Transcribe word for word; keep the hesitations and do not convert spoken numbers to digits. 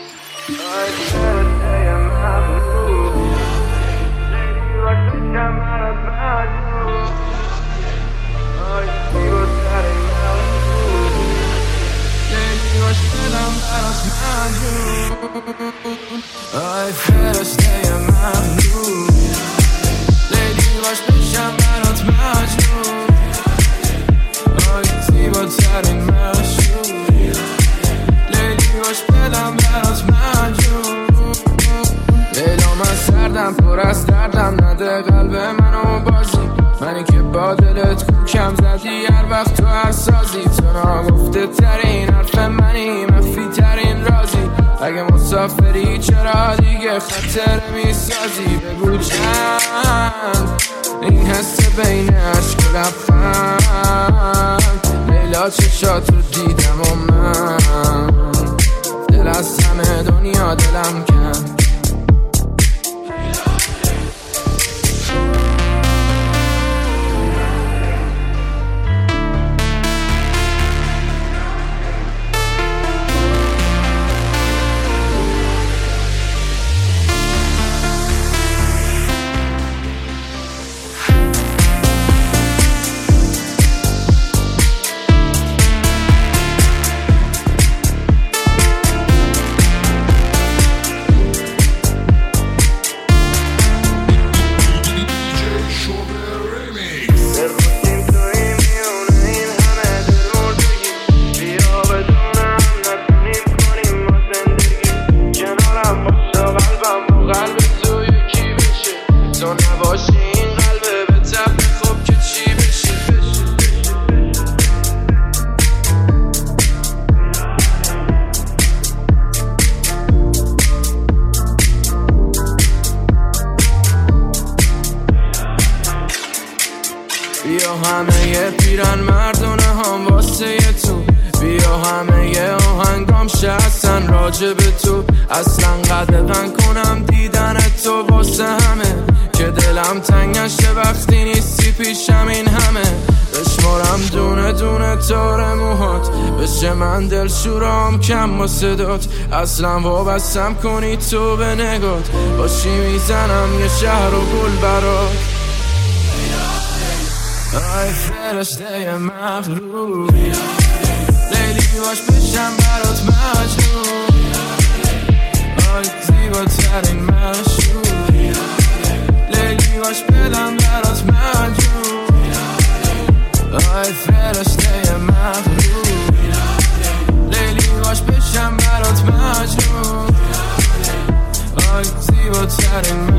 آی فرشته مغرور لیلی باش بشم برات مجنون آی زیباترین مشهور لیلی باش بدم برات مجنون لیلا من سردم پر از دردم نده قلب منو بازی منی که با دلت کوکم زدی هر وقت تو هر سازی تو ناگفته ترین حرف منی مخفی ترین رازی اگه مسافری چرا دیگه خاطر میسازی بگو چند این حس بین عشق و لبخند لیلا چشات رو دیدم و من دل از همه دنیا دلم کن بیا همه یه پیرن مردونه هم واسه یه تو بیا همه یه آهنگام شستن راجب تو اصلا قدغن کنم دیدن تو واسه همه که دلم تنگ نشه وقتی نیستی پیشم این همه بشمارم دونه دونه تار موهات بشه من دل شورام کم با صدات اصلا وابستم کنی تو به نگات باشی میزنم یه شهر و گل برات آی فرشته مغرور لیلی باش بشم برات مجنون آی زیباترین مشهور لیلی باش بدم برات مجنون آی فرشته مغرور لیلی باش بشم برات مجنون آی زیباترین